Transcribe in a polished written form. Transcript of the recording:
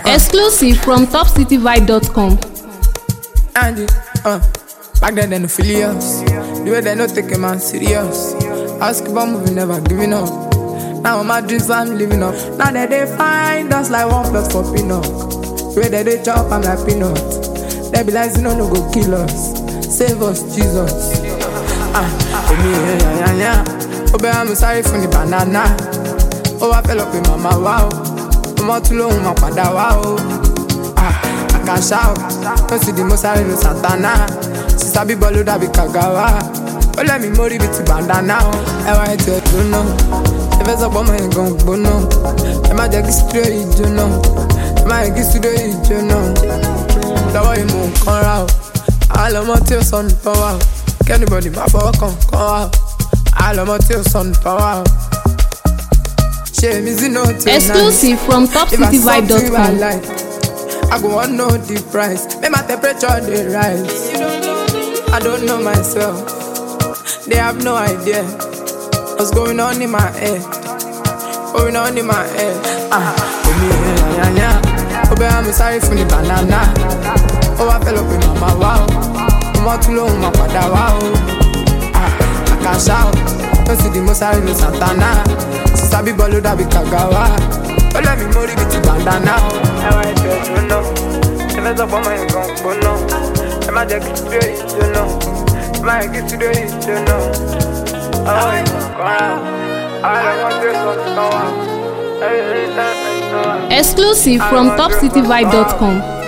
Exclusive from topcityvibe.com. And back then they no feel us. The way they no take a man serious. Ask about moving, never giving up. Now my dreams I'm living up. Now that they find us like 1+ for peanut. The way that they chop I'm like peanut. They be like no go kill us. Save us Jesus. Obey I'm sorry for the banana. Oh I fell up in mama wow. I'm too long my father wow. I can shout. Don't see the most I know Santana. Sister be bolu da be kagawa. Oh let me mori with the bandana. I want to know. If it's up on my gun, bono. Am I just straight, you know? Am I just straight, you know? The way you move, come out. All of my tears on power. Can anybody my power come out? All of my tears on power. Shame is no Exclusive from topcityvibe.com. I go on know the price. Make my temperature they rise. I don't know myself. They have no idea what's going on in my head. Going on in my head. Obey I'm sorry for the banana. Oh I fell up in mama wow. I'm too long my father wow. I can shout. Don't see the most I know Santana. Sister be bolu da be kagawa. Oh let me mori with the bandana. I want to know. If it's up on my gun, bono. Am I just straight, you know? Am I just straight, you know? Exclusive from topcityvibe.com.